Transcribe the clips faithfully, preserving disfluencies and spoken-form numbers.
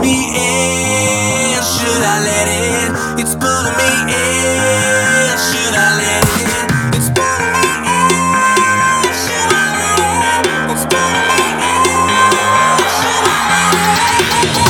me in. Should I let it? It's pulling me in. Should I let it? It's pulling me in. Should I let it? It's pulling me in. Should I let it?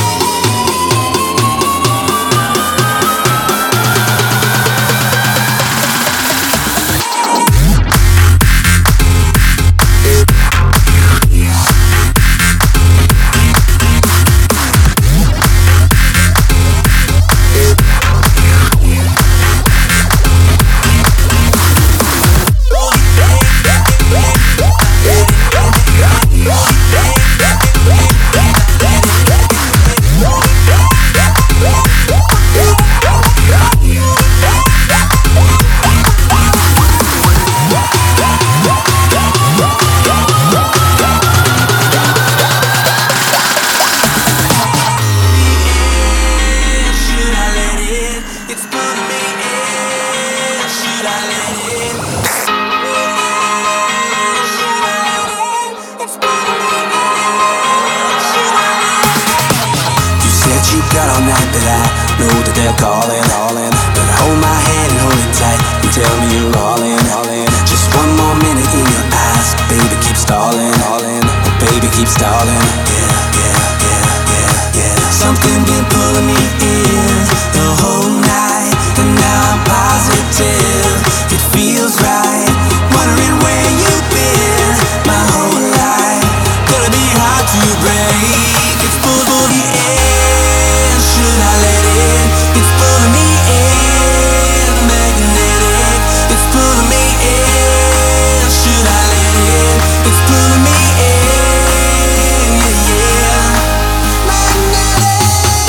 You got all night, but I know that they're calling, calling. But hold my hand and hold it tight and tell me you're all in, all in. Just one more minute in your eyes, baby, keep stalling, stalling. Oh, baby, keep stalling. Yeah, yeah, yeah, yeah, yeah. Something been pulling me in the whole night, and now I'm positive it feels right. Wondering where you've been my whole life. Gonna be hard to break. It's pulling me in. Should I let it? It's pulling me in, magnetic. It's pulling me in. Should I let it? It's pulling me in, yeah, yeah. Magnetic.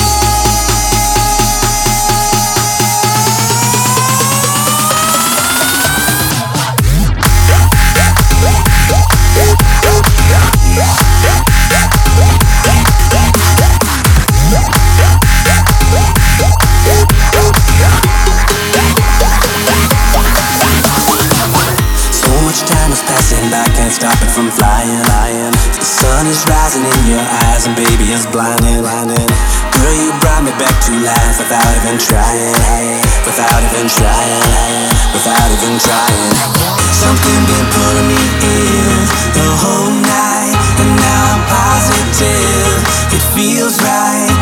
I can't stop it from flying, flying. The sun is rising in your eyes and baby it's blinding, blinding. Girl, you brought me back to life without even trying, without even trying, without even trying. Something been pulling me in the whole night, and now I'm positive it feels right.